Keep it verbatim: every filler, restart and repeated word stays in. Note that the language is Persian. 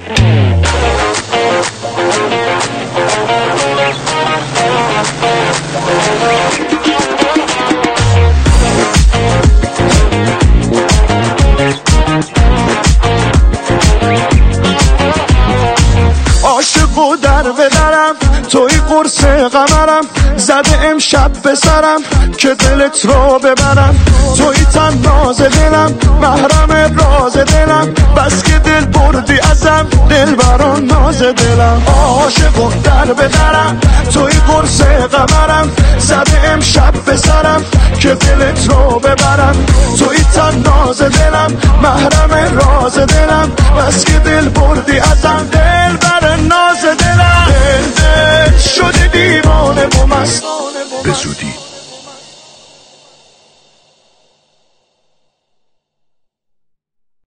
عاشق و در بدرم توی قرص قمرم، زده امشب به سرم که دلت رو ببرم. توی تن ناز دلم، محرم راز دلم، بس که دل بردی ازم، دل بران ناز دلم. عاشق و در بدرم توی قرص قمرم، زده امشب به سرم که دلت رو ببرم. توی تن ناز دلم، محرم راز دلم، بس که دل بردی ازم، دل بر ناز دلم. دل دل شده دیوانه و مست،